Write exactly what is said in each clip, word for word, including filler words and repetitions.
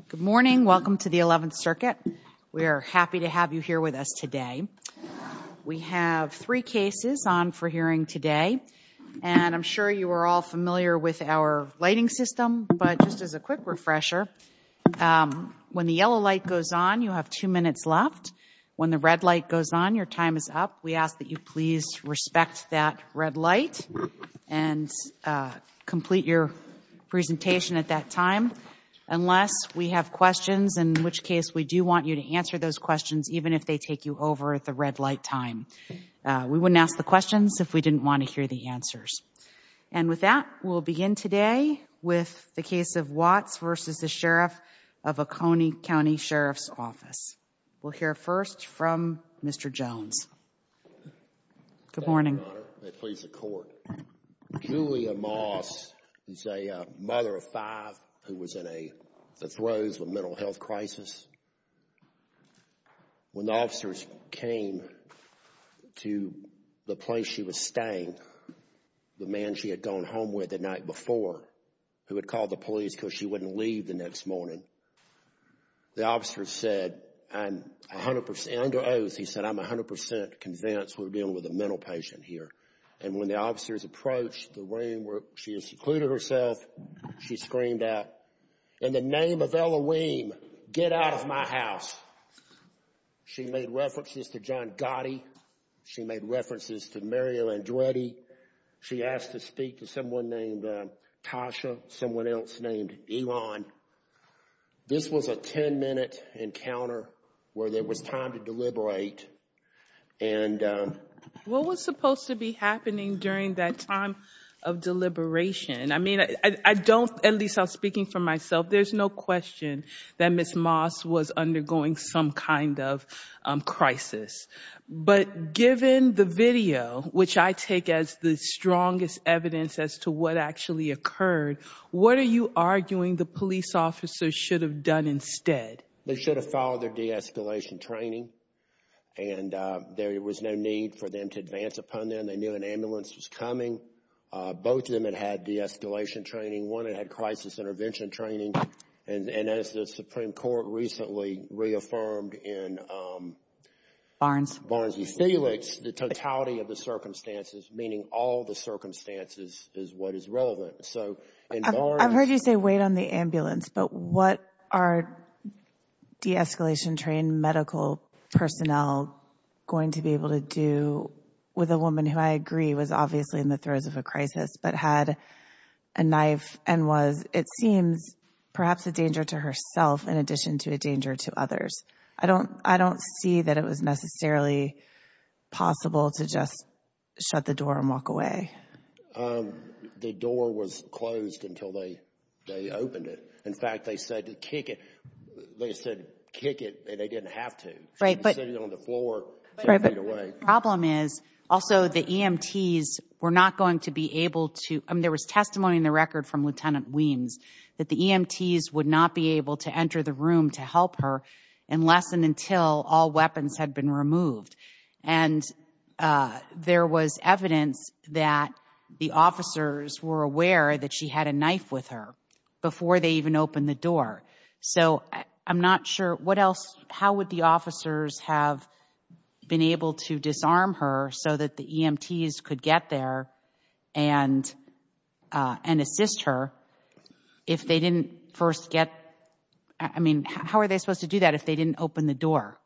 Good morning. Welcome to the eleventh Circuit. We are happy to have you here with us today. We have three cases on for hearing today, and I'm sure you are all familiar with our lighting system, but just as a quick refresher, um, when the yellow light goes on, you have two minutes left. When the red light goes on, your time is up. We ask that you please respect that red light and uh, complete your presentation at that time, unless we have questions, in which case we do want you to answer those questions even if they take you over the red light time. Uh, we wouldn't ask the questions if we didn't want to hear the answers. And with that, we'll begin today with the case of Watts versus the Sheriff of Oconee County Sheriff's Office. We'll hear first from Mister Jones. Good Thank morning. You, Your Honor. May it please the court. Julia Moss is a uh, mother of five who was in a the throes of a mental health crisis. When the officers came to the place she was staying, the man she had gone home with the night before, who had called the police because she wouldn't leave the next morning, the officers said, I'm one hundred percent, under oath, he said, I'm one hundred percent convinced we're dealing with a mental patient here. And when the officers approached the room where she had secluded herself, she screamed out, in the name of Elohim, get out of my house. She made references to John Gotti. She made references to Mario Andretti. She asked to speak to someone named uh, Tasha, someone else named Elon. This was a ten-minute encounter where there was time to deliberate. And um, what was supposed to be happening during that time of deliberation? I mean, I, I don't, at least I'm speaking for myself, there's no question that Miz Moss was undergoing some kind of um, crisis. But given the video, which I take as the strongest evidence as to what actually occurred, what are you arguing the police officers should have done instead? They should have followed their de-escalation training, and uh, there was no need for them to advance upon them. They knew an ambulance was coming. Uh, both of them had had de-escalation training. One had had crisis intervention training. And, and as the Supreme Court recently reaffirmed in um, Barnes. Barnes v. Felix, the totality of the circumstances, meaning all the circumstances, is what is relevant. So in I've, Barnes, I've heard you say wait on the ambulance, but what are de-escalation trained medical personnel going to be able to do with a woman who I agree was obviously in the throes of a crisis, but had a knife and was, it seems, perhaps a danger to herself in addition to a danger to others? I don't, I don't see that it was necessarily possible to just shut the door and walk away. Um, the door was closed until they, they opened it. In fact, they said to kick it. They said kick it, and they didn't have to. She right, was but sitting on the floor ten right, feet but, away. The problem is also the E M Ts were not going to be able to, I mean, there was testimony in the record from Lieutenant Weems that the E M Ts would not be able to enter the room to help her unless and until all weapons had been removed. And uh, there was evidence that the officers were aware that she had a knife with her before they even opened the door. So I, I'm not sure what else, how would the officers have been able to disarm her so that the E M Ts could get there and uh, and assist her if they didn't first get, I mean, how are they supposed to do that if they didn't open the door?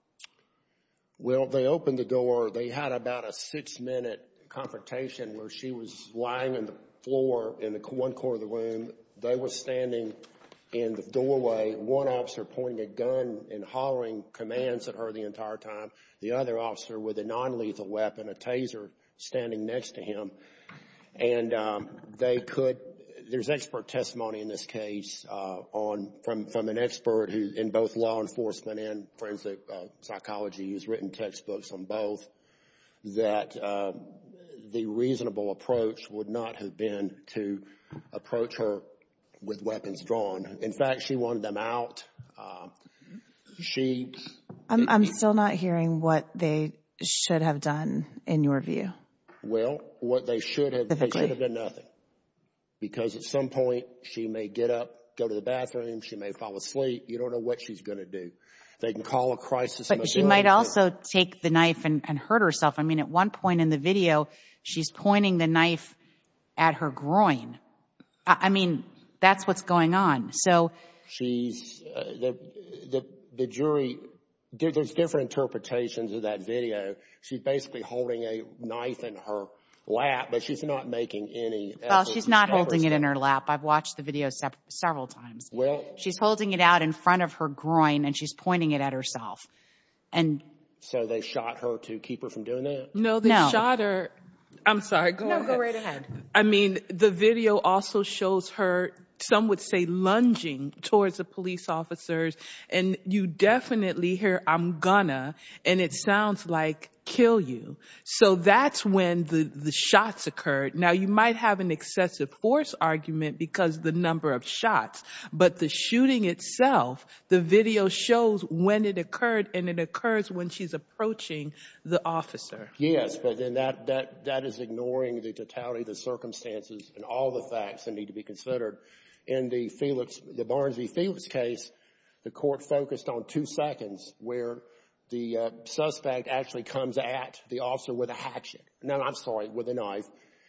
Well, they opened the door. They had about a six-minute confrontation where she was lying on the floor in the one corner of the room. They were standing in the doorway, one officer pointing a gun and hollering commands at her the entire time, the other officer with a non-lethal weapon, a taser, standing next to him. And um, they could, there's expert testimony in this case uh, on from, from an expert who in both law enforcement and forensic uh, psychology who's written textbooks on both, that uh, the reasonable approach would not have been to approach her with weapons drawn. In fact, she wanted them out. Uh, she... I'm, I'm still not hearing what they should have done, in your view. Well, what they should have, they should have done nothing. Because at some point, she may get up go to the bathroom. She may fall asleep. You don't know what she's going to do. They can call a crisis. But she might also take the knife and, and hurt herself. I mean, at one point in the video, she's pointing the knife at her groin. I, I mean, that's what's going on. So she's uh, the the the jury. There, there's different interpretations of that video. She's basically holding a knife in her lap, but she's not making any effort. Well, she's not holding it in her lap. I've watched the video se- several times. Well, she's holding it out in front of her groin, and she's pointing it at herself. And so they shot her to keep her from doing that? No, they No. shot her. I'm sorry, go no, ahead. go right ahead. I mean, the video also shows her, some would say, lunging towards the police officers, and you definitely hear, "I'm gonna," and it sounds like kill you. So that's when the, the shots occurred. Now, you might have an excessive force argument because of the number of shots, but the shooting itself, the video shows when it occurred, and it occurs when she's approaching the officer. Yes, but then that, that, that is ignoring the totality of the circumstances and all the facts that need to be considered. In the Felix, the Barnes v. Felix case, the court focused on two seconds where the uh, suspect actually comes at the officer with a hatchet. No, I'm sorry, with a knife.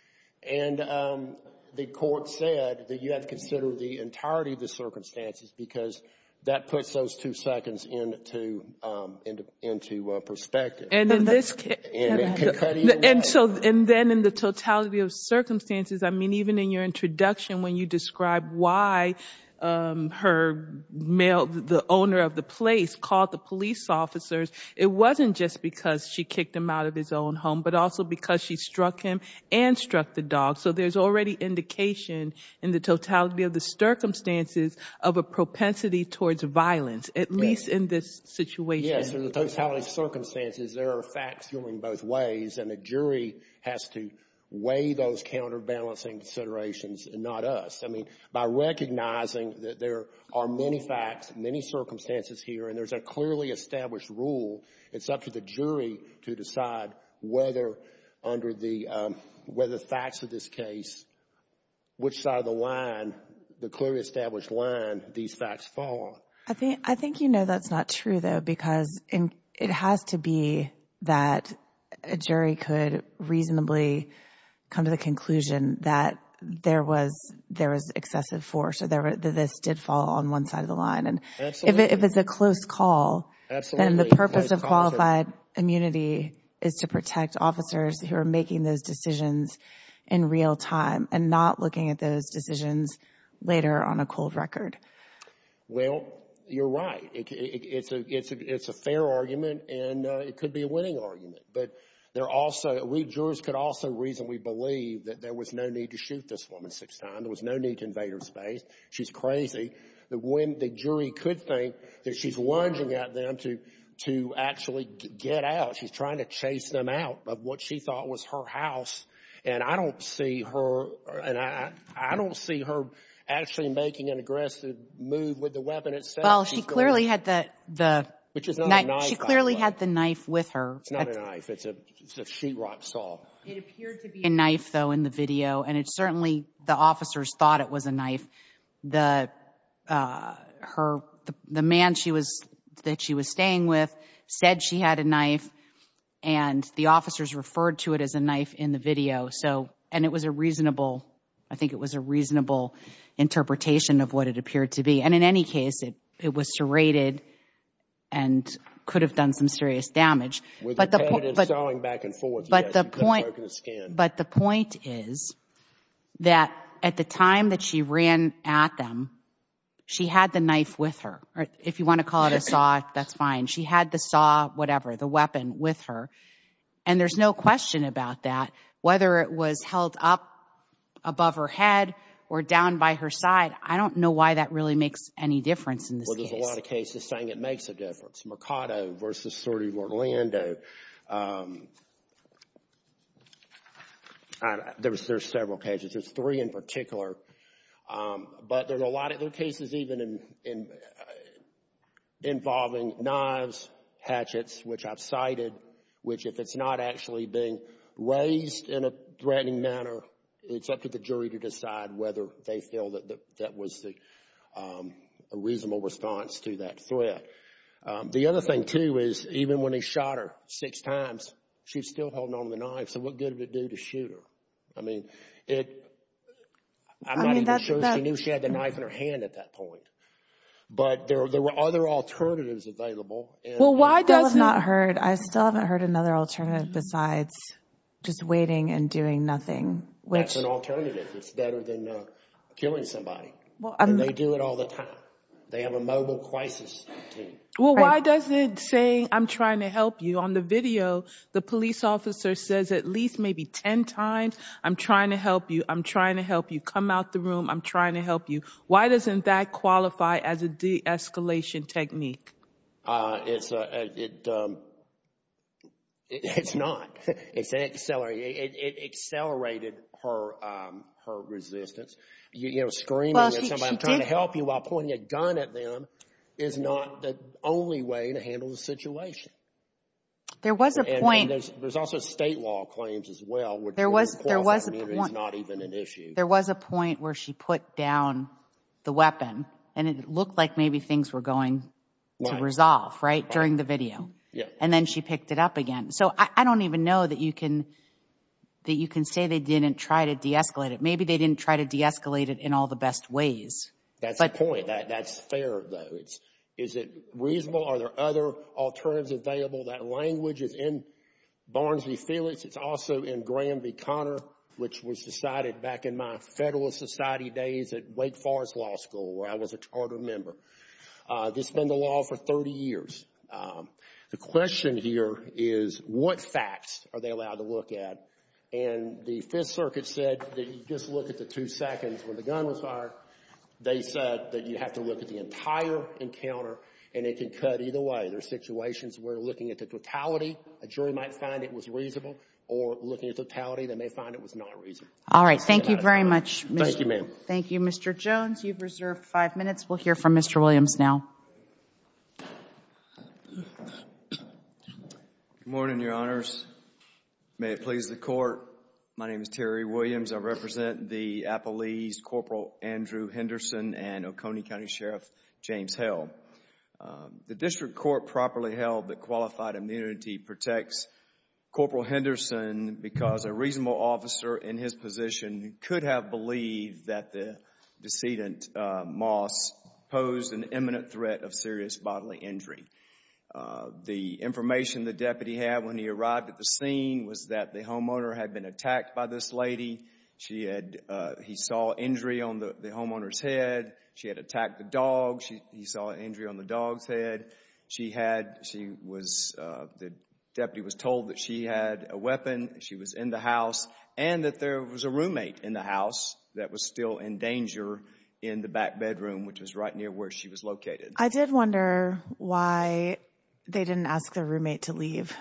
And um, the court said that you have to consider the entirety of the circumstances because that puts those two seconds into um, into, into uh, perspective. And in this case, and, it can cut either way. and so, and then in the totality of circumstances, I mean, even in your introduction, when you describe why um, her male, the owner of the place called the police officers, it wasn't just because she kicked him out of his own home, but also because she struck him and struck the dog. So there's already indication in the totality of the circumstances of a propensity towards violence, at yes. least in this situation. Yes, in the totality of circumstances, there are facts going both ways, and the jury has to weigh those counterbalancing considerations and not us. I mean, by recognizing that there are many facts, many circumstances here, and there's a clearly established rule, it's up to the jury to decide whether under the, um, whether the facts of this case, which side of the line, the clearly established line, these facts fall on. I think, I think you know that's not true though, because in, it has to be that a jury could reasonably come to the conclusion that there was there was excessive force, or there were, that this did fall on one side of the line. And if it, if it's a close call, Absolutely. then the purpose close of qualified are... immunity is to protect officers who are making those decisions in real time and not looking at those decisions later on a cold record. Well, you're right. It, it, it's a it's a it's a fair argument, and uh, it could be a winning argument, but. There also, we jurors could also reasonably believe that there was no need to shoot this woman six times. There was no need to invade her space. She's crazy. The, when the jury could think that she's lunging at them to to actually get out. She's trying to chase them out of what she thought was her house. And I don't see her, and I I don't see her actually making an aggressive move with the weapon itself. Well, she's she clearly going, had the the. Which is not knife, a knife. She clearly had the knife with her. It's not a knife. It's a, it's a sheetrock saw. It appeared to be a knife, though, in the video, and it certainly, the officers thought it was a knife. The, uh, her, the, the man she was, that she was staying with said she had a knife, and the officers referred to it as a knife in the video. So, and it was a reasonable, I think it was a reasonable interpretation of what it appeared to be. And in any case, it, it was serrated and could have done some serious damage. With but the point, but, sawing back and forth, but yes, the point, the but the point is that at the time that she ran at them, she had the knife with her. Or if you want to call it a saw, that's fine. She had the saw, whatever, the weapon with her. And there's no question about that, whether it was held up above her head or down by her side. I don't know why that really makes any difference in this well, there's case. There's a lot of cases saying it makes a difference. Mercado versus City of Orlando. Um, I, there's, there's several cases. There's three in particular. Um, but there's a lot of other cases even in, in uh, involving knives, hatchets, which I've cited, which if it's not actually being raised in a threatening manner, it's up to the jury to decide whether they feel that the, that was the um, a reasonable response to that threat. Um, the other thing, too, is even when he shot her six times, she's still holding on to the knife. So what good did it do to shoot her? I mean, it. I'm I not mean, even that, sure that, she knew she had the knife in her hand at that point. But there, there were other alternatives available. And, Well, why and I still have doesn't not heard, I still haven't heard another alternative besides just waiting and doing nothing, which. That's an alternative. It's better than uh, killing somebody. Well, and I'm, they do it all the time. They have a mobile crisis team. Well, Right. why doesn't saying, I'm trying to help you, on the video, the police officer says at least maybe ten times, I'm trying to help you, I'm trying to help you, come out the room, I'm trying to help you. Why doesn't that qualify as a de-escalation technique? Uh, it's a, it, um, it, it's not. It's an accelerated. It, it accelerated her, um, her resistance. You, you know, screaming Well, at she- somebody, she I'm trying did- to help you, while pointing a gun at them is not the only way to handle the situation. There was a And, point. and there's, there's also state law claims as well, which There was- where there was a qualified immunity point- is not even an issue. There was a point where she put down the weapon, and it looked like maybe things were going to Right. resolve, right, during the video. Yeah. And then she picked it up again. So I, I don't even know that you can that you can say they didn't try to de-escalate it. Maybe they didn't try to de-escalate it in all the best ways. That's But- the point. That that's fair, though. It's is it reasonable? Are there other alternatives available? That language is in Barnes v. Felix. It's also in Graham v. Connor, which was decided back in my Federalist Society days at Wake Forest Law School, where I was a charter member. Uh, this has been the law for thirty years. Um, the question here is, what facts are they allowed to look at? And the Fifth Circuit said that you just look at the two seconds when the gun was fired. They said that you have to look at the entire encounter, and it can cut either way. There are situations where looking at the totality, a jury might find it was reasonable, or looking at the totality, they may find it was not reasonable. All right. Thank you out of very time. much. Miz Thank you, ma'am. Thank you, Mister Jones. You've reserved five minutes. We'll hear from Mister Williams now. Good morning, Your Honors. May it please the Court. My name is Terry Williams. I represent the Appalese Corporal Andrew Henderson and Oconee County Sheriff James Hale. Um, the District Court properly held that qualified immunity protects Corporal Henderson because a reasonable officer in his position could have believed that the decedent, uh, Moss, posed an imminent threat of serious bodily injury. Uh, the information the deputy had when he arrived at the scene was that the homeowner had been attacked by this lady. She had, uh, he saw injury on the, the homeowner's head. She had attacked the dog. She, he saw injury on the dog's head. She had, she was, uh, the deputy was told that she had a weapon. She was in the house, and that there was a roommate in the house that was still in danger in the back bedroom, which was right near where she was located. I did wonder why they didn't ask their roommate to leave.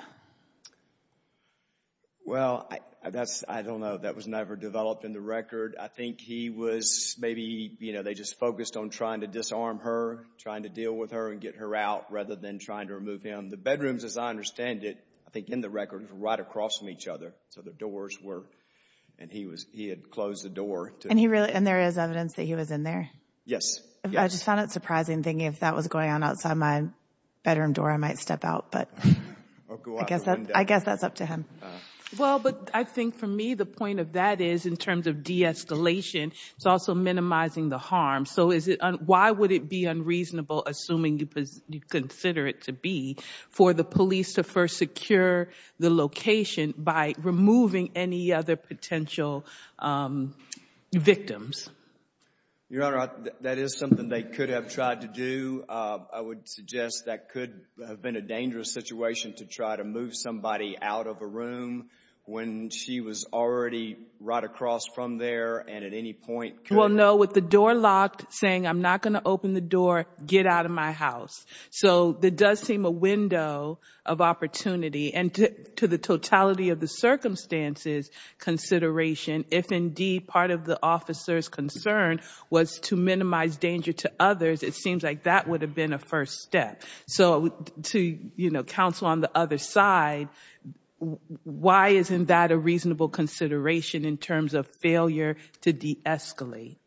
Well, I, that's, I don't know. That was never developed in the record. I think he was maybe, you know, they just focused on trying to disarm her, trying to deal with her and get her out rather than trying to remove him. The bedrooms, as I understand it, I think in the record, were right across from each other. So the doors were, and he was, he had closed the door to. And he really, and there is evidence that he was in there. Yes. If- yes. I just found it surprising thinking if that was going on outside my bedroom door, I might step out, but Or go I out guess the that, window. I guess that's up to him. Well, but I think for me, the point of that is in terms of de-escalation, it's also minimizing the harm. So is it, un- why would it be unreasonable, assuming you, pos- you consider it to be, for the police to first secure the location by removing any other potential um, victims? Your Honor, I, th- that is something they could have tried to do. Uh, I would suggest that could have been a dangerous situation to try to move somebody out of a room when she was already right across from there and at any point could. Well, no, with the door locked, saying, I'm not going to open the door, get out of my house. So there does seem a window of opportunity, and to, to the totality of the circumstances consideration, if indeed part of the officer's concern was to minimize danger to others, it seems like that would have been a first step. So to, you know, counsel on the other side, why isn't that a reasonable consideration in terms of failure to de-escalate?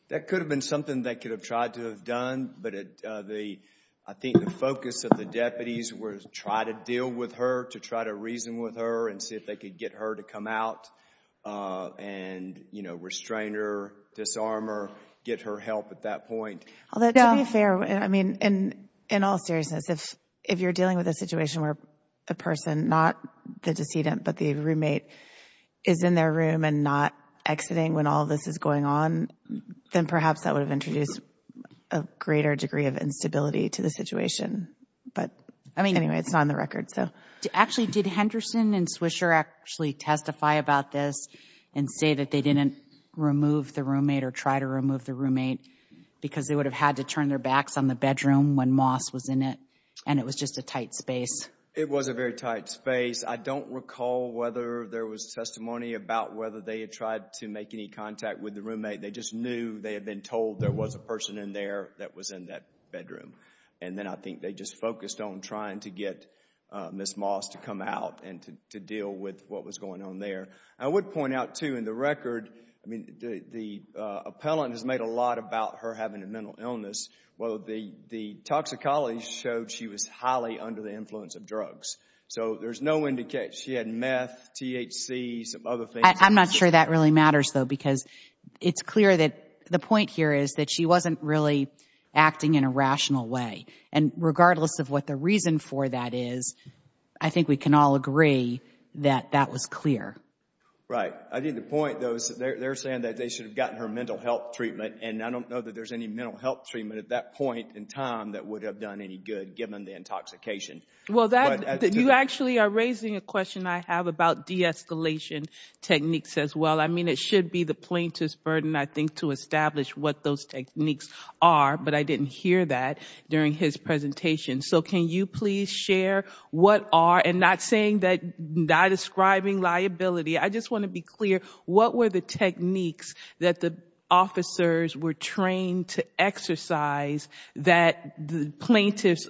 That could have been something they could have tried to have done, but it, uh, the I think the focus of the deputies was to try to deal with her, to try to reason with her and see if they could get her to come out uh, and, you know, restrain her, disarm her, get her help at that point. Although, to be fair, I mean, in in all seriousness, if if you're dealing with a situation where a person, not the decedent, but the roommate, is in their room and not exiting when all of this is going on, then perhaps that would have introduced a greater degree of instability to the situation. But I mean, anyway, it's not on the record. So actually, did Henderson and Swisher actually testify about this and say that they didn't remove the roommate or try to remove the roommate because they would have had to turn their backs on the bedroom when Moss was in it and it was just a tight space? It was a very tight space. I don't recall whether there was testimony about whether they had tried to make any contact with the roommate. They just knew they had been told there was a person in there that was in that bedroom. And then I think they just focused on trying to get uh, Miz Moss to come out and to, to deal with what was going on there. I would point out, too, in the record, I mean, the, the uh, appellant has made a lot about her having a mental illness. Well, the, the toxicology showed she was highly under the influence of drugs. So there's no indication. She had meth, T H C, some other things. I, I'm not sure that really matters, though, because it's clear that the point here is that she wasn't really acting in a rational way. And regardless of what the reason for that is, I think we can all agree that that was clear. Right. I think the point, though, is that they're, they're saying that they should have gotten her mental health treatment, and I don't know that there's any mental health treatment at that point in time that would have done any good given the intoxication. Well, that, But, uh, that you the, actually are raising a question I have about de-escalation techniques as well. I mean, it should be the plaintiff's burden, I think, to establish what those techniques are, but I didn't hear that during his presentation. So can you please share what are, and not saying that, not ascribing liability, I just want to be clear, what were the techniques that the officers were trained to exercise that the plaintiffs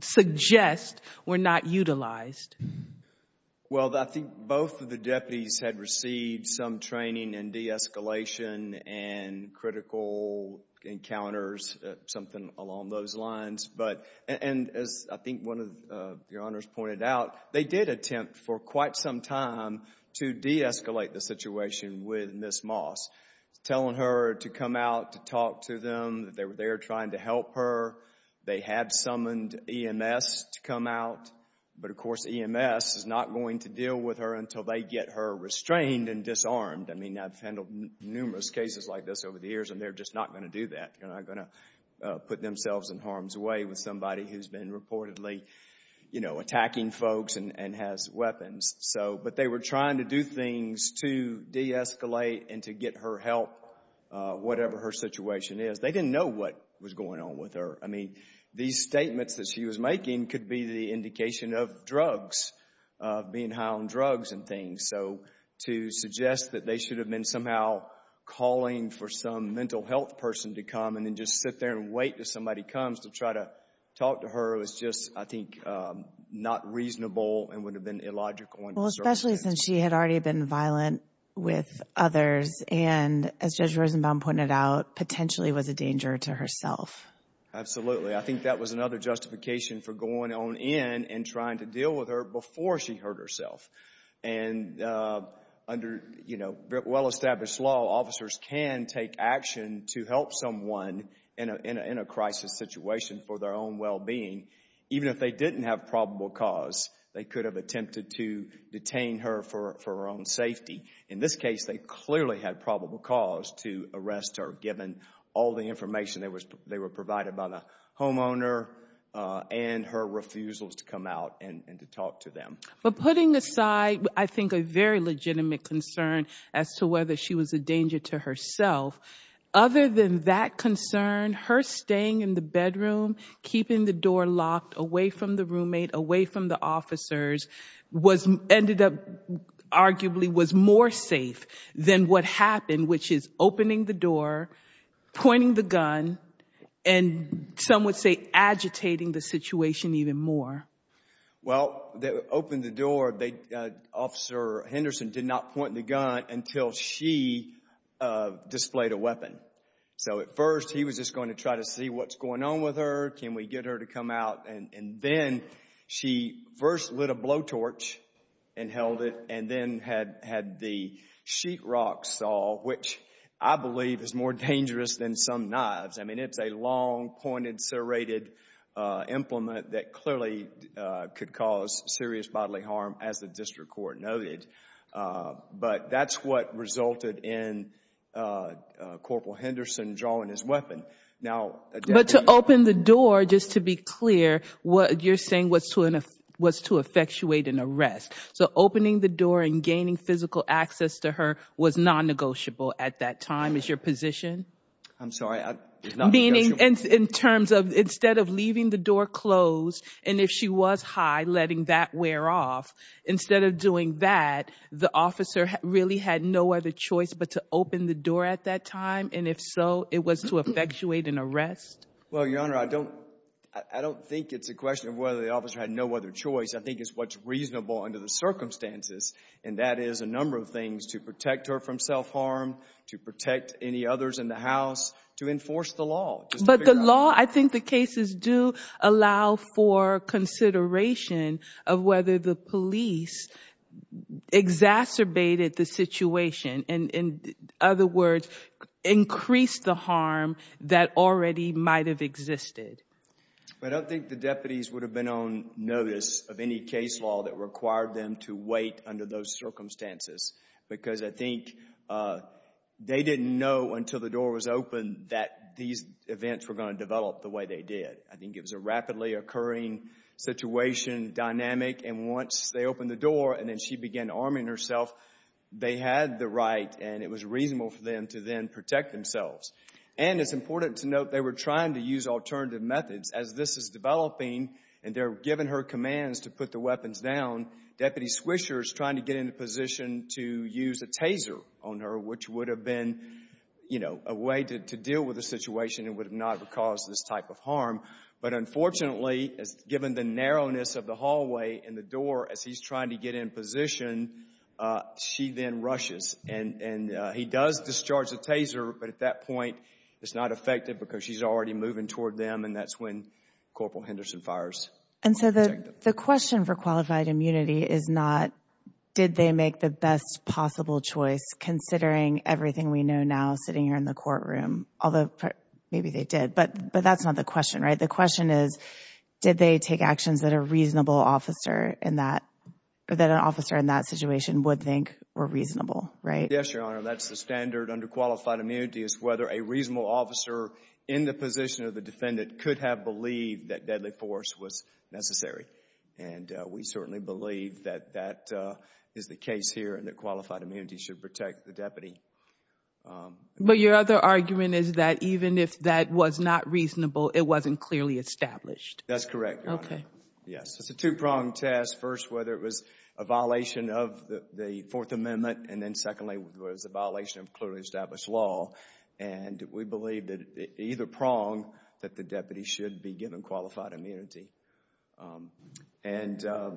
suggest were not utilized? Well, I think both of the deputies had received some training in de-escalation and critical encounters, uh, something along those lines. But, and, and as I think one of uh, your honors pointed out, they did attempt for quite some time to de-escalate the situation with Miz Moss, telling her to come out to talk to them, that they were there trying to help her. They had summoned E M S to come out, but of course E M S is not going to deal with her until they get her restrained and disarmed. I mean, I've handled n- numerous cases like this over the years, and they're just not going to do that. They're not going to uh, put themselves in harm's way with somebody who's been reportedly, you know, attacking folks and, and has weapons. So, but they were trying to do things to de-escalate and to get her help, uh, whatever her situation is. They didn't know what was going on with her. I mean, these statements that she was making could be the indication of drugs, uh, being high on drugs and things. So to suggest that they should have been somehow calling for some mental health person to come and then just sit there and wait till somebody comes to try to talk to her was just, I think, um, not reasonable and would have been illogical. Well, especially since she had already been violent with others and, as Judge Rosenbaum pointed out, potentially was a danger to herself. Absolutely. I think that was another justification for going on in and trying to deal with her before she hurt herself. And uh, under, you know, well-established law, officers can take action to help someone in a, in a, in a crisis situation for their own well-being. Even if they didn't have probable cause, they could have attempted to detain her for, for her own safety. In this case, they clearly had probable cause to arrest her, given all the information that was they were provided by the homeowner uh, and her refusals to come out and, and to talk to them. But putting aside, I think, a very legitimate concern as to whether she was a danger to herself, other than that concern, her staying in the bedroom, keeping the door locked, away from the roommate, away from the officers, was ended up arguably was more safe than what happened, which is opening the door, pointing the gun, and some would say agitating the situation even more. Well, they opened the door. They, uh, Officer Henderson did not point the gun until she uh, displayed a weapon. So at first, he was just going to try to see what's going on with her. Can we get her to come out? And, and then she first lit a blowtorch and held it, and then had, had the sheetrock saw, which I believe is more dangerous than some knives. I mean, it's a long, pointed, serrated uh, implement that clearly uh, could cause serious bodily harm, as the district court noted. Uh, but that's what resulted in uh, uh, Corporal Henderson drawing his weapon. Now, but to open the door, just to be clear, what you're saying was to an was to effectuate an arrest. So opening the door and gaining physical access to her was non-negotiable at that time, is your position? I'm sorry, I, it's not Meaning in, negotiable. in terms of instead of leaving the door closed, and if she was high, letting that wear off, instead of doing that, the officer really had no other choice but to open the door at that time? And if so, it was to effectuate an arrest? Well, Your Honor, I don't I don't think it's a question of whether the officer had no other choice. I think it's what's reasonable under the circumstances, and that is a number of things: to protect her from self-harm, to protect any others in the house, to enforce the law. But the law, I think the cases do allow for consideration of whether the police exacerbated the situation, and in other words, increased the harm that already might have existed. I don't think the deputies would have been on notice of any case law that required them to wait under those circumstances, because I think uh, they didn't know until the door was open that these events were going to develop the way they did. I think it was a rapidly occurring situation, dynamic, and once they opened the door and then she began arming herself, they had the right, and it was reasonable for them to then protect themselves. And it's important to note they were trying to use alternative methods. As this is developing and they're giving her commands to put the weapons down, Deputy Swisher is trying to get in a position to use a taser on her, which would have been, you know, a way to, to deal with the situation and would have not caused this type of harm. But unfortunately, as given the narrowness of the hallway and the door as he's trying to get in position, uh, she then rushes. And, and uh, he does discharge the taser, but at that point, it's not effective because she's already moving toward them, and that's when Corporal Henderson fires. And so the, the question for qualified immunity is not, did they make the best possible choice considering everything we know now sitting here in the courtroom? Although maybe they did, but but that's not the question, right? The question is, did they take actions that a reasonable officer in that, or that an officer in that situation would think were reasonable, right? Yes, Your Honor. That's the standard under qualified immunity, is whether a reasonable officer in the position of the defendant could have believed that deadly force was necessary. And uh, we certainly believe that that uh, is the case here, and that qualified immunity should protect the deputy. Um, but your other argument is that even if that was not reasonable, it wasn't clearly established. That's correct, Your Honor. Okay. Yes. It's a two-pronged test. First, whether it was a violation of the, the Fourth Amendment, and then secondly, whether it was a violation of clearly established law. And we believe that either prong, that the deputy should be given qualified immunity. Um, and uh,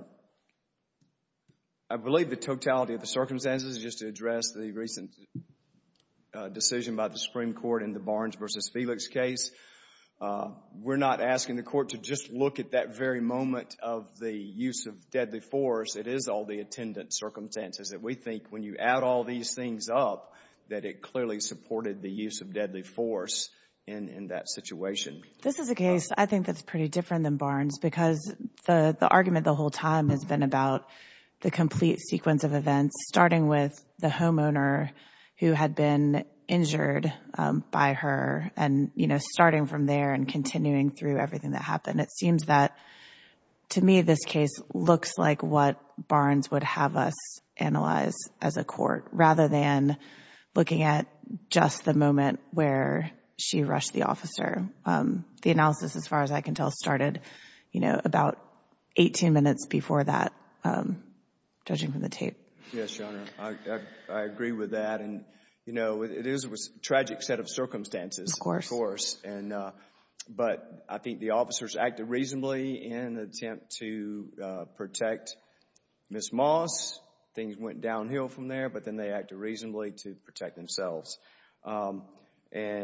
I believe the totality of the circumstances, just to address the recent uh, decision by the Supreme Court in the Barnes versus Felix case, uh, we're not asking the court to just look at that very moment of the use of deadly force. It is all the attendant circumstances that we think, when you add all these things up, that it clearly supported the use of deadly force in, in that situation. This is a case, I think, that's pretty different than Barnes, because the, the argument the whole time has been about the complete sequence of events, starting with the homeowner who had been injured um, by her, and, you know, starting from there and continuing through everything that happened. It seems that, to me, this case looks like what Barnes would have us analyze as a court, rather than looking at just the moment where she rushed the officer. Um, the analysis, as far as I can tell, started, you know, about eighteen minutes before that, um, judging from the tape. Yes, Your Honor. I, I, I agree with that. And, you know, it, it is a tragic set of circumstances. Of course. Of course. And, uh, but I think the officers acted reasonably in an attempt to uh, protect Miz Moss. Things went downhill from there, but then they acted reasonably to protect themselves. Um, and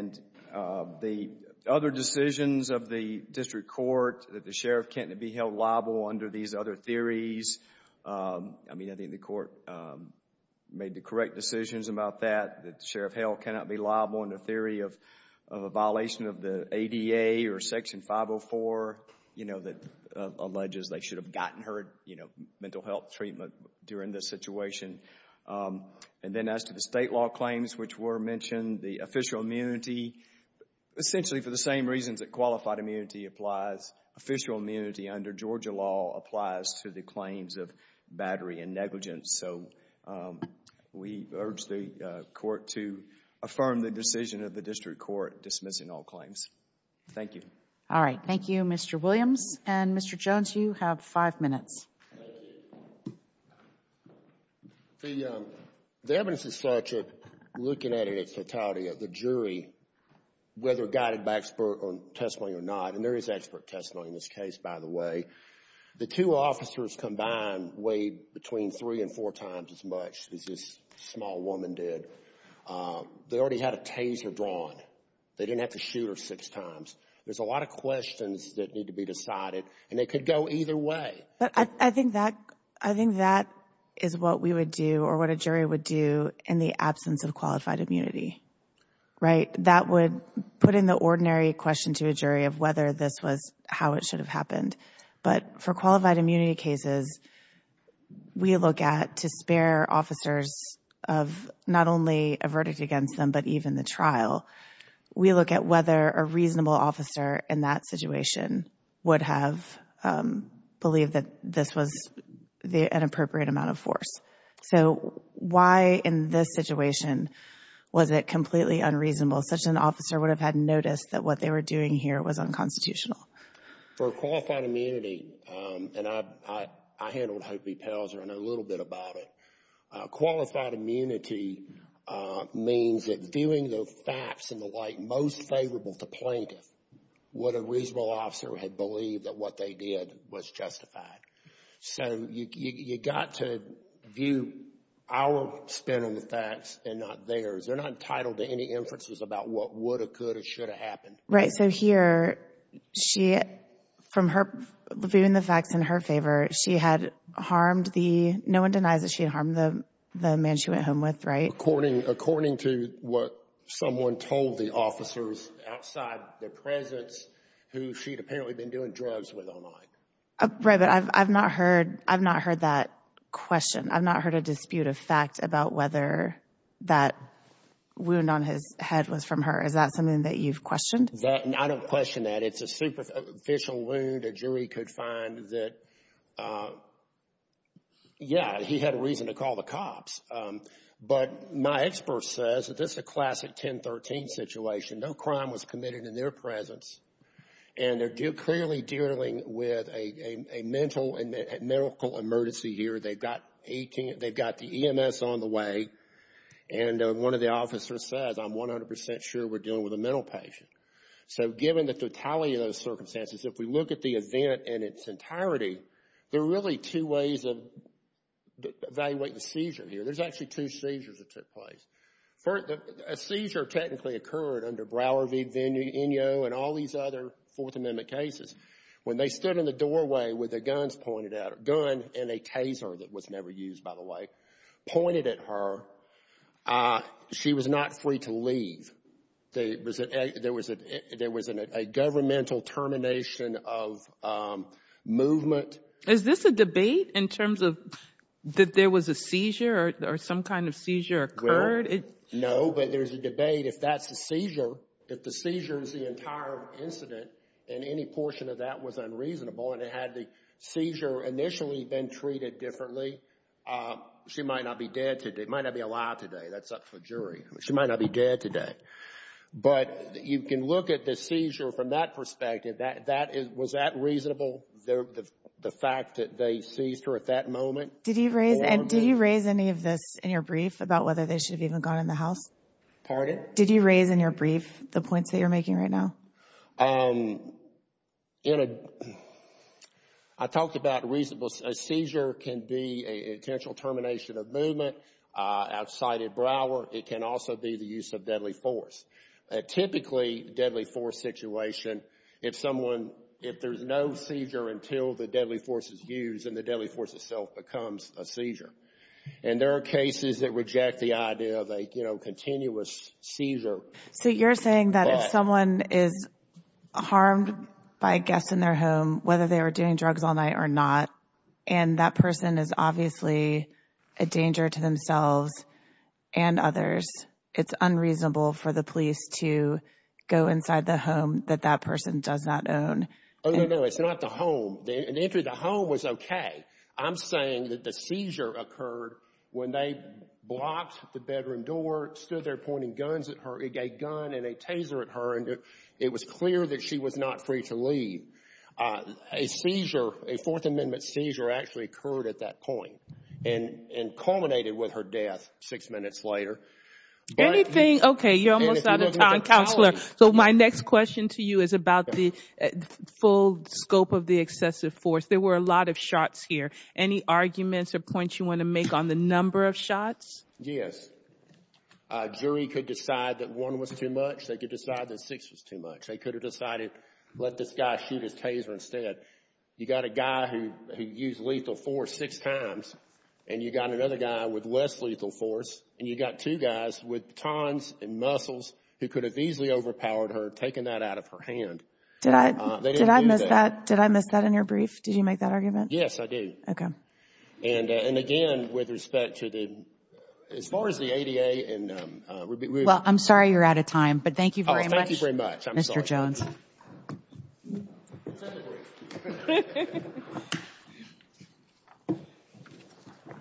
Uh, the other decisions of the district court that the sheriff can't be held liable under these other theories, um, I mean, I think the court um, made the correct decisions about that, that the sheriff Hale cannot be liable under theory of, of a violation of the A D A or Section five oh four, you know, that uh, alleges they should have gotten her, you know, mental health treatment during this situation. Um, and then as to the state law claims which were mentioned, the official immunity, essentially for the same reasons that qualified immunity applies, official immunity under Georgia law applies to the claims of battery and negligence. So um, we urge the uh, court to affirm the decision of the district court dismissing all claims. Thank you. All right. Thank you, Mister Williams. And Mister Jones, you have five minutes. The, um, the evidence is such that looking at it in its totality, the jury, whether guided by expert or testimony or not, and there is expert testimony in this case, by the way, the two officers combined weighed between three and four times as much as this small woman did. Uh, they already had a taser drawn. They didn't have to shoot her six times. There's a lot of questions that need to be decided, and they could go either way. But I, I think that I think that is what we would do, or what a jury would do in the absence of qualified immunity, right? That would put in the ordinary question to a jury of whether this was how it should have happened. But for qualified immunity cases, we look at to spare officers of not only a verdict against them, but even the trial. We look at whether a reasonable officer in that situation would have um, believed that this was the, an appropriate amount of force. So why in this situation was it completely unreasonable? Such an officer would have had noticed that what they were doing here was unconstitutional. For qualified immunity, um, and I, I, I handled Hope v. Pelzer, I know a little bit about it. Uh, qualified immunity uh, means that viewing the facts in the light most favorable to plaintiff, would a reasonable officer have believed that what they did was justified. So you, you, you got to view our spin on the facts and not theirs. They're not entitled to any inferences about what would have, could have, should have happened. Right. So here, she, from her viewing the facts in her favor, she had harmed the, no one denies that she had harmed the, the man she went home with, right? According, according to what someone told the officers outside their presence, who she'd apparently been doing drugs with all night. Uh, right, but I've I've not heard I've not heard that question. I've not heard a dispute of fact about whether that wound on his head was from her. Is that something that you've questioned? That, I don't question that. It's a superficial wound. A jury could find that, uh, yeah, he had a reason to call the cops. Um, but my expert says that this is a classic ten thirteen situation. No crime was committed in their presence. And they're de- clearly dealing with a, a, a mental and me- medical emergency here. They've got eighteen, they've got the E M S on the way. And uh, one of the officers says, I'm one hundred percent sure we're dealing with a mental patient. So given the totality of those circumstances, if we look at the event in its entirety, there are really two ways of evaluating the seizure here. There's actually two seizures that took place. First, the, a seizure technically occurred under Brower v. Inyo and all these other Fourth Amendment cases. When they stood in the doorway with their guns pointed at her, gun and a taser that was never used, by the way, pointed at her, uh, she was not free to leave. There was a, there was a, there was an, a governmental termination of um, movement. Is this a debate in terms of that there was a seizure or, or some kind of seizure occurred? Well, it, no, but there's a debate if that's a seizure, if the seizure is the entire incident and any portion of that was unreasonable and it had the seizure initially been treated differently, uh, she might not be dead today, might not be alive today. That's up for the jury. She might not be dead today. But you can look at the seizure from that perspective. That, that is, was that reasonable? The, the, the fact that they seized her at that moment? Did you raise, and did you raise any of this in your brief about whether they should have even gone in the house? Pardon? Did you raise in your brief the points that you're making right now? Um, in a, I talked about reasonable, a seizure can be a intentional termination of movement. Uh, I've cited Brower. It can also be the use of deadly force. Uh, typically, deadly force situation, if someone, if there's no seizure until the deadly force is used, and the deadly force itself becomes a seizure. And there are cases that reject the idea of a, you know, continuous seizure. So you're saying that But- if someone is harmed by guests in their home, whether they were doing drugs all night or not, and that person is obviously a danger to themselves and others, it's unreasonable for the police to go inside the home that that person does not own. Oh, no, no, it's not the home. The, the entry of the home was okay. I'm saying that the seizure occurred when they blocked the bedroom door, stood there pointing guns at her, a gun and a taser at her, and it, it was clear that she was not free to leave. Uh, a seizure, a Fourth Amendment seizure actually occurred at that point and, and culminated with her death six minutes later. But Anything, okay, you're and almost if you out of look at time, the Counselor. totality- So my next question to you is about the uh, full scope of the excessive force. There were a lot of shots here. Any arguments or points you want to make on the number of shots? Yes. A jury could decide that one was too much. They could decide that six was too much. They could have decided, let this guy shoot his taser instead. You got a guy who, who used lethal force six times, and you got another guy with less lethal force, and you got two guys with batons and muscles who could have easily overpowered her, taken that out of her hand. Did I Uh, they did didn't I do miss that. that. Did I miss that in your brief? Did you make that argument? Yes, I do. Okay. And uh, and again, with respect to the, as far as the A D A and um, uh, we, we, Well, I'm sorry you're out of time, but thank you oh, very thank much. you very much. I'm Mister sorry. Jones.